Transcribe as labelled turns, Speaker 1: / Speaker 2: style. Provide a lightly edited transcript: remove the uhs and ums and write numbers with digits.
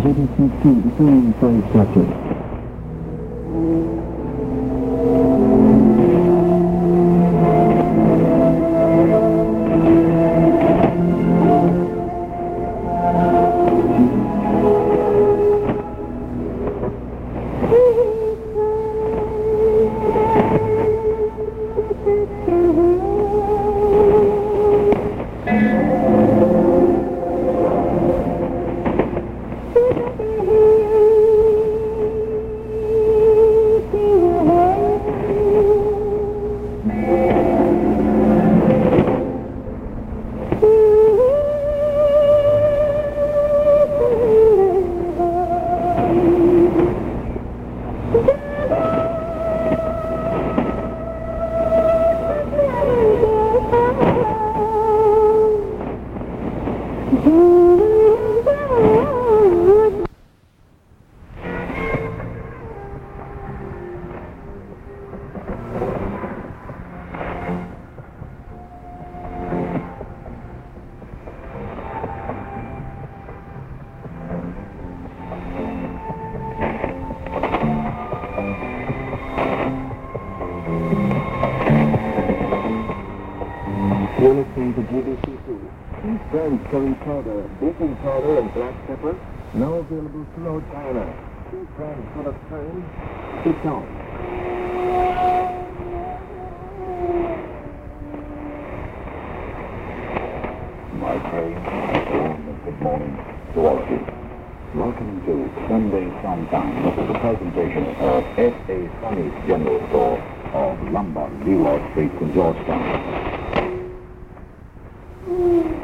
Speaker 1: GBC2, the same size structure. You're listening to GBC2. These brands curry powder, baking powder, and black pepper, now available throughout China. These brands full of time. Sit down.
Speaker 2: My praise, and good morning to all of you. Welcome to Sunday Sometime. This is a presentation of S.A. Sonny's General Store of Lombard, Leroy Street in Georgetown.